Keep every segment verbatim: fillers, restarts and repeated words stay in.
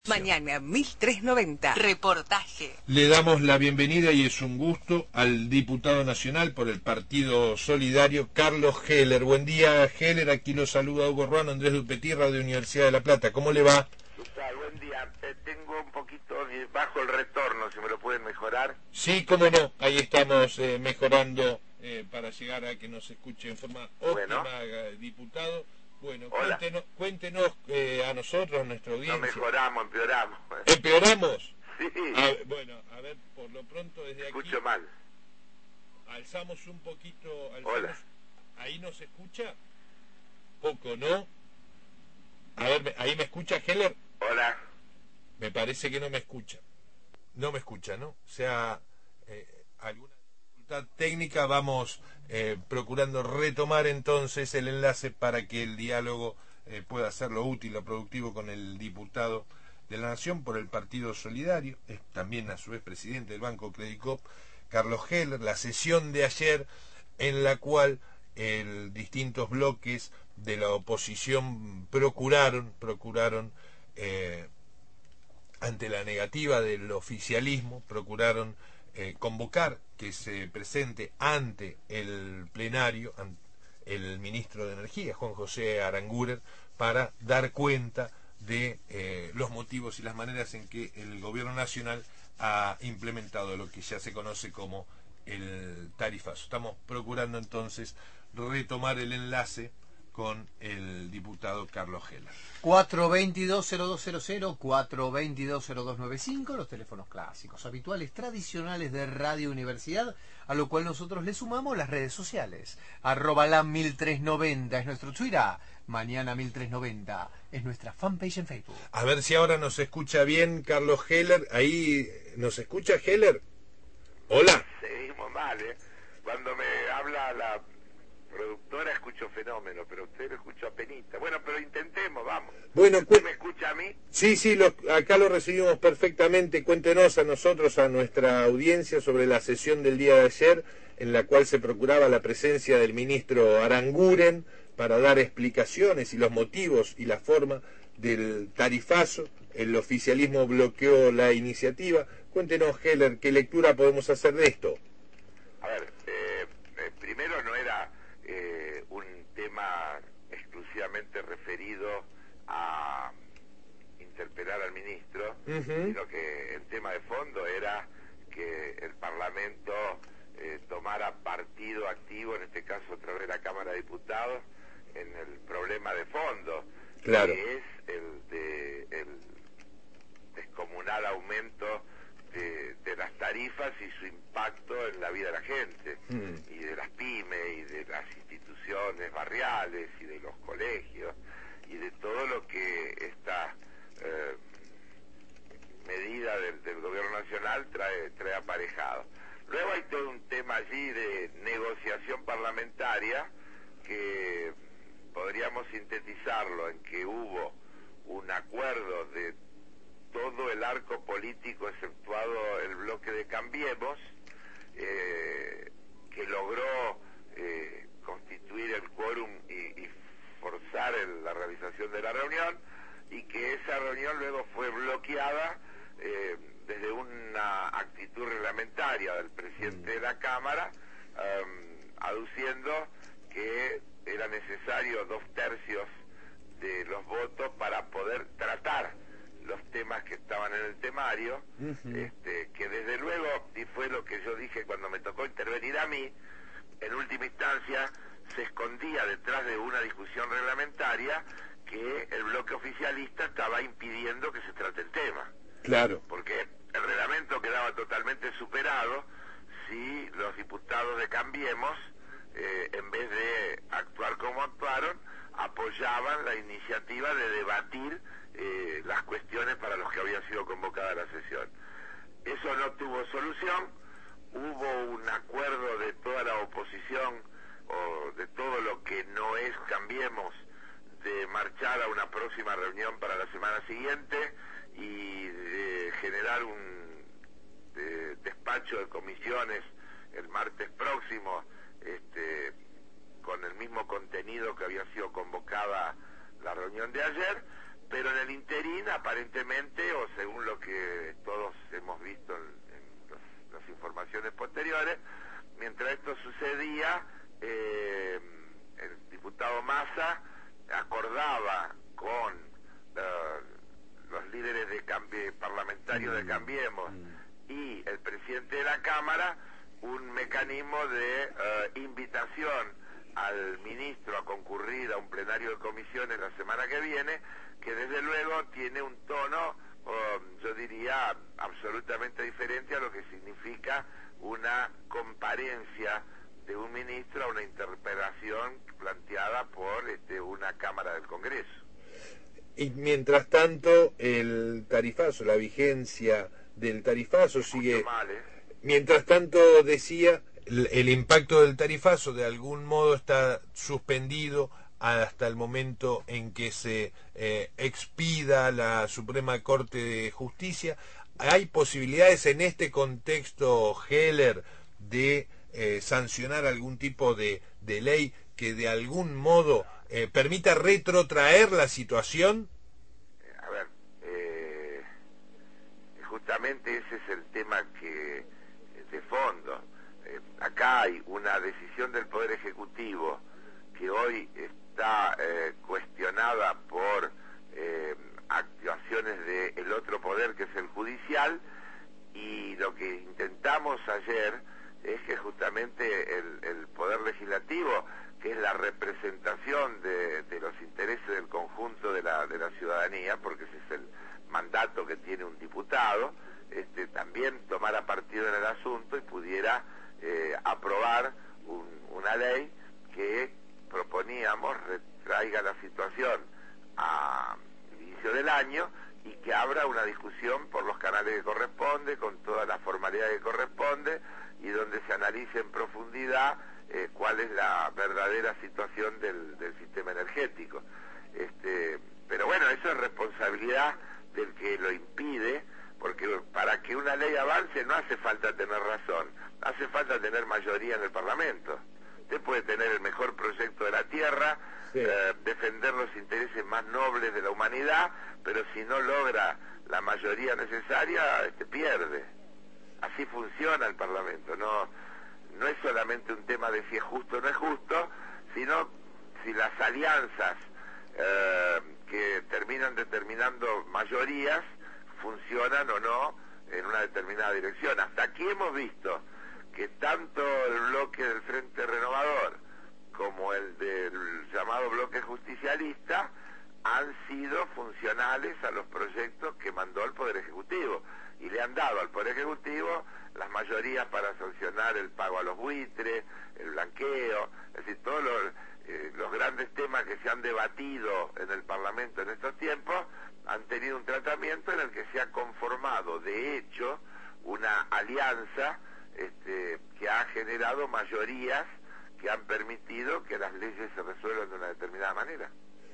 Mañana mil trescientos noventa. Reportaje. Le damos la bienvenida y es un gusto al diputado nacional por el Partido Solidario, Carlos Heller. Buen día, Heller. Aquí lo saluda Hugo Ruano, Andrés Dupetí, Radio Universidad de La Plata. ¿Cómo le va? ¿Qué tal? Buen día. Eh, tengo un poquito bajo el retorno, si me lo pueden mejorar. Sí, cómo no. Ahí estamos eh, mejorando eh, para llegar a que nos escuche en forma óptima, Bueno. eh, diputado. Bueno, Hola. cuéntenos, cuéntenos eh, a nosotros, a nuestra No audiencia. mejoramos, empeoramos. ¿Empeoramos? Sí, A- bueno, a ver, por lo pronto desde aquí escucho mal. alzamos un poquito. Alzamos, Hola. ¿Ahí nos escucha? Poco, ¿no? A ver, me- ¿ahí me escucha, Heller? Hola. Me parece que no me escucha. No me escucha, ¿no? O sea, eh, alguna dificultad técnica, vamos eh, procurando retomar entonces el enlace para que el diálogo eh, pueda ser lo útil o productivo con el diputado de la Nación por el Partido Solidario, es también a su vez presidente del Banco Credicop, Carlos Heller. La sesión de ayer en la cual el, distintos bloques de la oposición procuraron, procuraron eh, ante la negativa del oficialismo, procuraron eh, convocar que se presente ante el plenario an- el ministro de Energía, Juan José Aranguren, para dar cuenta de eh, los motivos y las maneras en que el gobierno nacional ha implementado lo que ya se conoce como el tarifazo. Estamos procurando entonces retomar el enlace con el diputado Carlos Heller. cuatro veintidós cero dos cero cero, cuatro veintidós cero dos noventa y cinco, los teléfonos clásicos, habituales, tradicionales de Radio Universidad, a lo cual nosotros le sumamos las redes sociales. Arroba la mil trescientos noventa es nuestro Twitter, mañana mil trescientos noventa es nuestra fanpage en Facebook. A ver si ahora nos escucha bien Carlos Heller. Ahí nos escucha Heller. Hola. Seguimos mal, ¿eh? Cuando me habla la productora escucho fenómeno, pero usted lo escucho apenita. Bueno, pero intentemos, vamos. Bueno, ¿Usted cu- me escucha a mí? sí, sí, lo- acá lo recibimos perfectamente. Cuéntenos a nosotros, a nuestra audiencia, sobre la sesión del día de ayer, en la cual se procuraba la presencia del ministro Aranguren para dar explicaciones y los motivos y la forma del tarifazo. El oficialismo bloqueó la iniciativa. Cuéntenos, Heller, ¿qué lectura podemos hacer de esto? A ver, eh, eh, primero no era eh, un tema exclusivamente referido a interpelar al ministro, Ujú. sino que el tema de fondo era que el Parlamento eh, tomara partido activo, en este caso a través de la Cámara de Diputados, en el problema de fondo, Claro. que es el de el descomunal aumento de, de las tarifas y su impacto en la vida de la gente, Mm. y de las pymes, y de las instituciones barriales, y de los colegios, y de todo lo que esta eh, medida del, del gobierno nacional trae, trae aparejado. Luego hay todo un tema allí de negociación parlamentaria que podríamos sintetizarlo en que hubo un acuerdo de todo el arco político, exceptuado el bloque de Cambiemos, eh, que logró eh, constituir el quórum y, y forzar el- la realización de la reunión, y que esa reunión luego fue bloqueada eh, desde una actitud reglamentaria del presidente de la Cámara, um, aduciendo que era necesario dos tercios de los votos para poder tratar los temas que estaban en el temario, Ujú. este, que desde luego, y fue lo que yo dije cuando me tocó intervenir a mí, en última instancia se escondía detrás de una discusión reglamentaria que el bloque oficialista estaba impidiendo que se trate el tema, Claro. porque el reglamento quedaba totalmente superado si los diputados de Cambiemos, eh, en vez de actuar como actuaron, apoyaban la iniciativa de debatir eh, las cuestiones para los que había sido convocada la sesión. Eso no tuvo solución, hubo un acuerdo de toda la oposición, o de todo lo que no es Cambiemos, de marchar a una próxima reunión para la semana siguiente y de generar un de- despacho de comisiones el martes próximo, este, con el mismo contenido que había sido convocada la reunión de ayer, pero en el interín, aparentemente, o según lo que todos hemos visto en, en los, las informaciones posteriores, mientras esto sucedía, eh, el diputado Massa acordaba con uh, los líderes de Cambi- parlamentarios de Cambiemos y el presidente de la Cámara un mecanismo de uh, invitación al ministro a concurrir a un plenario de comisiones la semana que viene, que desde luego tiene un tono, uh, yo diría, absolutamente diferente a lo que significa una comparencia de un ministro a una interpelación planteada por este, una Cámara del Congreso. Y mientras tanto, el tarifazo, la vigencia del tarifazo sigue... Mal, ¿eh? Mientras tanto, decía, el, el impacto del tarifazo de algún modo está suspendido hasta el momento en que se eh, expida la Suprema Corte de Justicia. ¿Hay posibilidades en este contexto, Heller, de eh, sancionar algún tipo de, de ley que de algún modo eh, permita retrotraer la situación? A ver, eh, justamente ese es el tema que de fondo. Eh, acá hay una decisión del Poder Ejecutivo que hoy está eh, cuestionada por eh, actuaciones del otro poder, que es el judicial, y lo que intentamos ayer es que justamente el, el Poder Legislativo, que es la representación de, de los intereses del conjunto de la, de la ciudadanía, porque ese es el mandato que tiene un diputado, este, también tomara partido en el asunto y pudiera eh, aprobar un, una ley que proponíamos retraiga la situación a inicio del año y que abra una discusión por los canales que corresponde, con toda la formalidad que corresponde, y donde se analice en profundidad eh, cuál es la verdadera situación del, del sistema energético. Este, pero bueno, eso es responsabilidad del que lo impide, porque para que una ley avance no hace falta tener razón, hace falta tener mayoría en el Parlamento. Usted puede tener el mejor proyecto de la Tierra, sí. eh, defender los intereses más nobles de la humanidad, pero si no logra la mayoría necesaria, este, pierde. Así funciona el Parlamento, no, no es solamente un tema de si es justo o no es justo, sino si las alianzas eh, que terminan determinando mayorías funcionan o no en una determinada dirección. Hasta aquí hemos visto que tanto el bloque del Frente Renovador como el del llamado bloque justicialista han sido funcionales a los proyectos que mandó el Poder Ejecutivo, y le han dado al Poder Ejecutivo las mayorías para sancionar el pago a los buitres, el blanqueo, es decir, todos los, eh, los grandes temas que se han debatido en el Parlamento en estos tiempos han tenido un tratamiento en el que se ha conformado, de hecho, una alianza este, que ha generado mayorías que han permitido que las leyes se resuelvan de una determinada manera.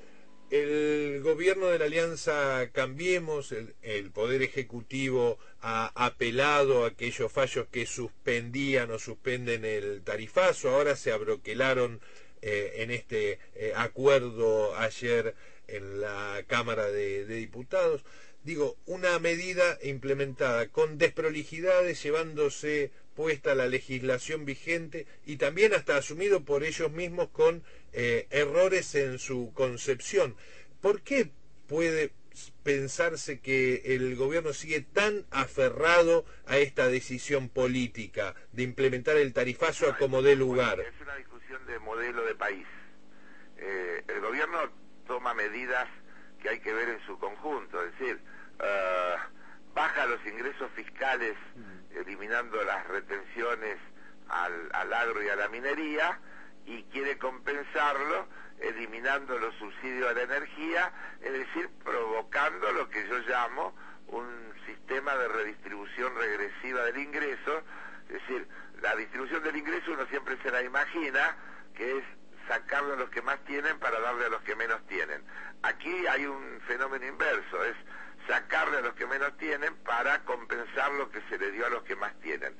El gobierno de la Alianza Cambiemos, el, el Poder Ejecutivo ha apelado a aquellos fallos que suspendían o suspenden el tarifazo, ahora se abroquelaron eh, en este eh, acuerdo ayer en la Cámara de, de Diputados. Digo, una medida implementada con desprolijidades, llevándose puesta la legislación vigente y también hasta asumido por ellos mismos con eh, errores en su concepción. ¿Por qué puede pensarse que el gobierno sigue tan aferrado a esta decisión política de implementar el tarifazo a como dé lugar? Es una discusión de modelo de país. Eh, el gobierno toma medidas que hay que ver en su conjunto, es decir, uh, baja los ingresos fiscales eliminando las retenciones al, al agro y a la minería, y quiere compensarlo eliminando los subsidios a la energía, es decir, provocando lo que yo llamo un sistema de redistribución regresiva del ingreso. Es decir, la distribución del ingreso uno siempre se la imagina que es sacarle a los que más tienen para darle a los que menos tienen. Aquí hay un fenómeno inverso, es sacarle a los que menos tienen para compensar lo que se le dio a los que más tienen.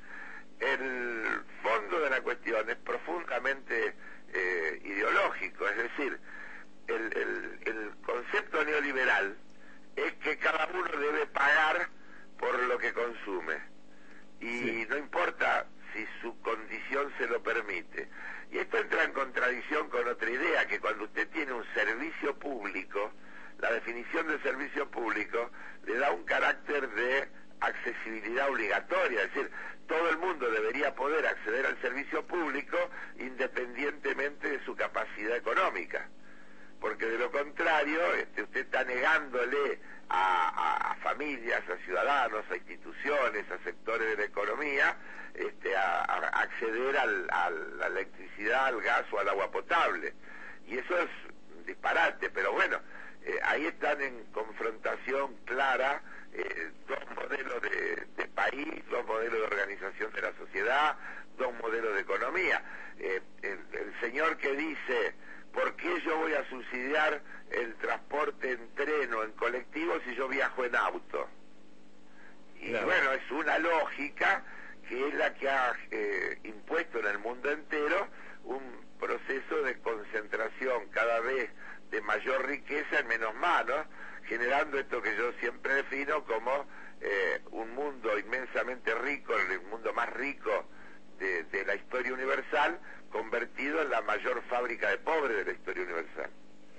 El fondo de la cuestión es profundamente eh, ideológico, es decir, el, el, el concepto neoliberal es que cada uno debe pagar por lo que consume. Y sí. no importa si su condición se lo permite. Y esto entra en contradicción con otra idea, que cuando usted tiene un servicio público, la definición de servicio público le da un carácter de accesibilidad obligatoria, es decir, todo el mundo debería poder acceder al servicio público independientemente de su capacidad económica, porque de lo contrario este, usted está negándole a, a, a familias, a ciudadanos, a instituciones, a sectores de la economía este, a, a acceder al, a la electricidad, al gas o al agua potable, y eso es un disparate, pero bueno, eh, ahí están en confrontación clara Eh, dos modelos de, de país, dos modelos de organización de la sociedad, dos modelos de economía. Eh, el, el señor que dice, ¿por qué yo voy a subsidiar el transporte en tren o en colectivo si yo viajo en auto? Y claro. bueno, es una lógica que es la que ha eh, impuesto en el mundo entero un proceso de concentración cada vez de mayor riqueza en menos manos, generando esto que yo siempre defino como eh, un mundo inmensamente rico, el mundo más rico de, de la historia universal, convertido en la mayor fábrica de pobres de la historia universal.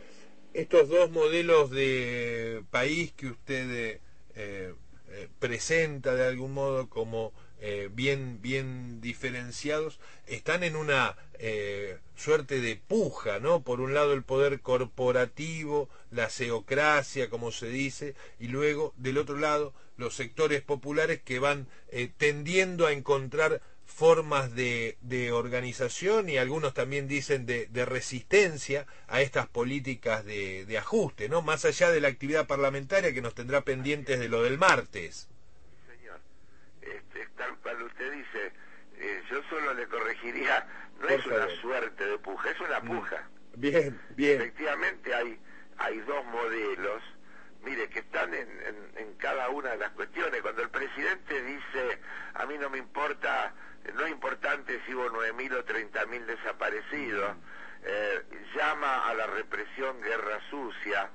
Estos dos modelos de país que usted eh, eh, presenta de algún modo como eh, bien, bien diferenciados, están en una eh, suerte de puja, ¿no? Por un lado el poder corporativo, la ceocracia, como se dice, y luego del otro lado los sectores populares que van eh, tendiendo a encontrar formas de, de organización y algunos también dicen de, de resistencia a estas políticas de, de ajuste, ¿no? Más allá de la actividad parlamentaria que nos tendrá pendientes de lo del martes. Señor, este, tal cual usted dice, eh, yo solo le corregiría, no Por es favor. una suerte de puja, es una puja. Bien, bien. Efectivamente hay, hay dos modelos, mire, que están en, en, en cada una de las cuestiones. Cuando el presidente dice, a mí no me importa, no es importante si hubo nueve mil o treinta mil desaparecidos, eh, llama a la represión guerra sucia,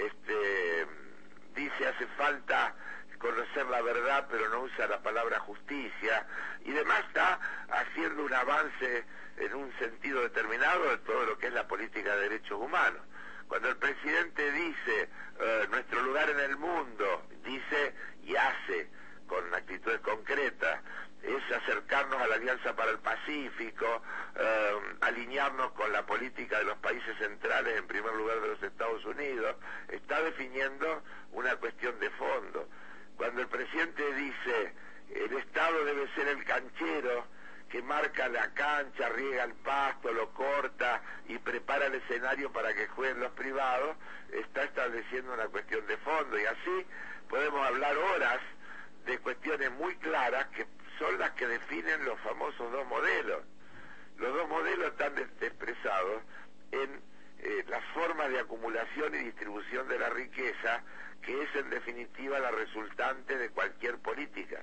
este, dice hace falta conocer la verdad pero no usa la palabra justicia, y demás está haciendo un avance en un sentido determinado de todo lo que es la política de derechos humanos. Cuando el presidente dice eh, nuestro lugar en el mundo, dice y hace con actitudes concretas, es acercarnos a la Alianza para el Pacífico, eh, alinearnos con la política de los países centrales, en primer lugar de los Estados Unidos, está definiendo una cuestión de fondo. Cuando el presidente dice el Estado debe ser el canchero que marca la cancha, riega el pasto, lo corta y prepara el escenario para que jueguen los privados, está estableciendo una cuestión de fondo, y así podemos hablar horas de cuestiones muy claras que son las que definen los famosos dos modelos. Los dos modelos están expresados en eh, las formas de acumulación y distribución de la riqueza, que es en definitiva la resultante de cualquier política.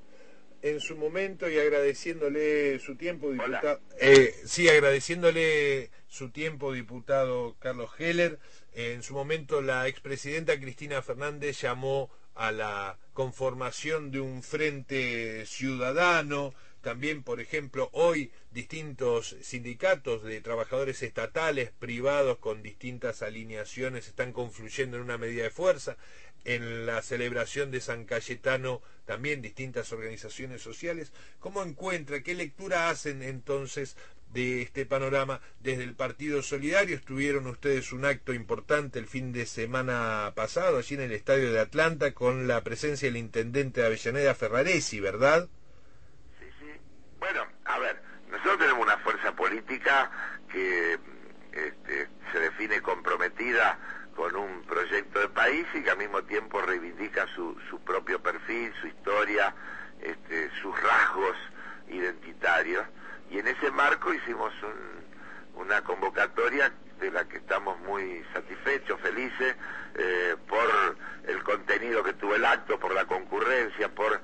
En su momento, y agradeciéndole su tiempo, diputado, eh, sí, agradeciéndole su tiempo, diputado Carlos Heller, eh, en su momento la expresidenta Cristina Fernández llamó a la conformación de un frente ciudadano. También, por ejemplo, hoy distintos sindicatos de trabajadores estatales, privados, con distintas alineaciones, están confluyendo en una medida de fuerza. En la celebración de San Cayetano también distintas organizaciones sociales. ¿Cómo encuentra, qué lectura hacen entonces de este panorama desde el Partido Solidario? Estuvieron ustedes un acto importante el fin de semana pasado, allí en el Estadio de Atlanta, con la presencia del intendente de Avellaneda, Ferraresi, ¿verdad? Sí, sí. Bueno, a ver, nosotros tenemos una fuerza política que este, se define comprometida con un proyecto de país y que al mismo tiempo reivindica su, su propio perfil, su historia, este, sus rasgos identitarios. Y en ese marco hicimos un, una convocatoria de la que estamos muy satisfechos, felices, eh, por el contenido que tuvo el acto, por la concurrencia, por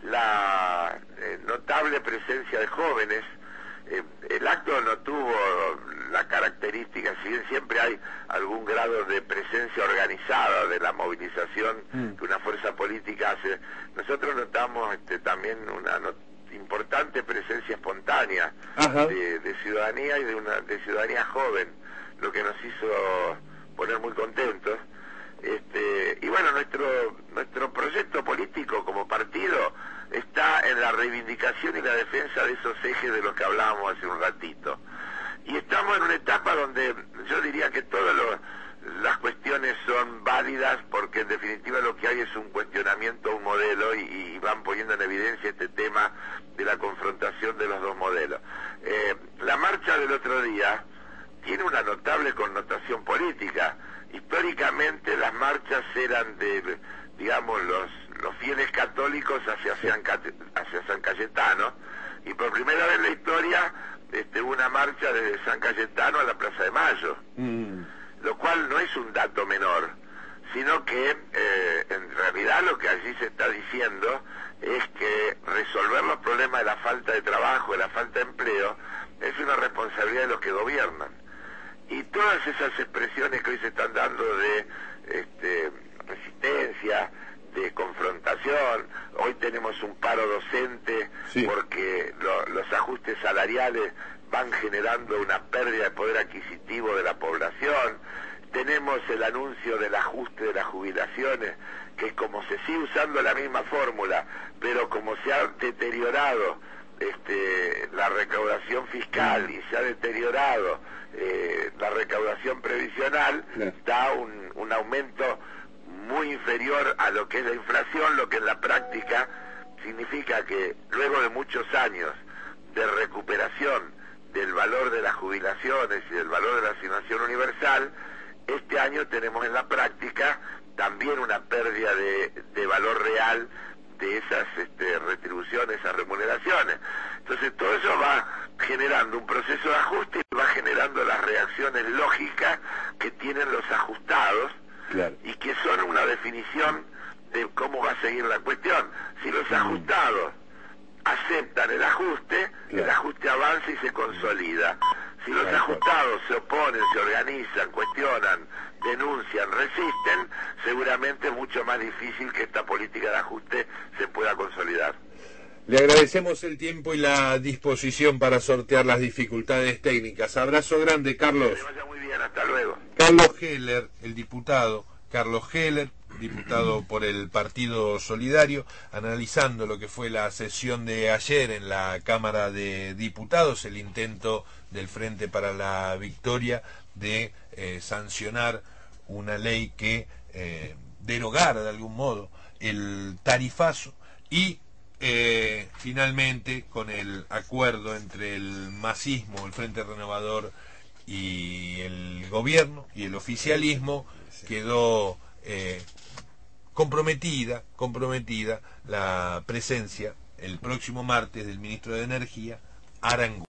la eh, notable presencia de jóvenes. Eh, el acto no tuvo la característica, si bien siempre hay algún grado de presencia organizada de la movilización nosotros notamos este, también una not importante presencia espontánea de, de ciudadanía y de una de ciudadanía joven, lo que nos hizo poner muy contentos. Este, y bueno, nuestro nuestro proyecto político como partido está en la reivindicación y la defensa de esos ejes de los que hablábamos hace un ratito. Y estamos en una etapa donde yo diría que todas los, las cuestiones son válidas, porque en definitiva lo que hay es un cuestionamiento a un modelo, y, y van poniendo en evidencia este tema de la confrontación de los dos modelos. Eh, la marcha del otro día tiene una notable connotación política. Históricamente las marchas eran de, digamos, los, los fieles católicos hacia San, hacia San Cayetano, y por primera vez en la historia este, hubo una marcha desde San Cayetano a la Plaza de Mayo, mm. lo cual no es un dato menor, sino que eh, en realidad lo que allí se está diciendo es que resolver los problemas de la falta de trabajo, de la falta de empleo, es una responsabilidad de los que gobiernan. Y todas esas expresiones que hoy se están dando de este, resistencia, de confrontación, hoy tenemos un paro docente, sí, porque lo, los ajustes salariales van generando una pérdida de poder adquisitivo de la población, tenemos el anuncio del ajuste de las jubilaciones, que como se sigue usando la misma fórmula, pero como se ha deteriorado este, la recaudación fiscal y se ha deteriorado eh, la recaudación previsional, claro, da un, un aumento muy inferior a lo que es la inflación, lo que en la práctica significa que luego de muchos años de recuperación del valor de las jubilaciones y del valor de la asignación universal, este año tenemos en la práctica también una pérdida de, de valor real de esas este, retribuciones, esas remuneraciones. Entonces todo eso va generando un proceso de ajuste y va generando las reacciones lógicas que tienen los ajustados, claro, y que son una definición de cómo va a seguir la cuestión. Si los ajustados aceptan el ajuste, claro, el ajuste avanza y se consolida. Si los ajustados se oponen, se organizan, cuestionan, denuncian, resisten, seguramente es mucho más difícil que esta política de ajuste se pueda consolidar. Le agradecemos el tiempo y la disposición para sortear las dificultades técnicas. Abrazo grande, Carlos. Que vaya muy bien, hasta luego. Carlos Heller, el diputado, Carlos Heller, diputado por el Partido Solidario, analizando lo que fue la sesión de ayer en la Cámara de Diputados, el intento del Frente para la Victoria de eh, sancionar una ley que eh, derogara de algún modo el tarifazo, y eh, finalmente con el acuerdo entre el masismo, el Frente Renovador y el gobierno y el oficialismo, quedó eh, comprometida, comprometida la presencia el próximo martes del ministro de Energía, Aranguren.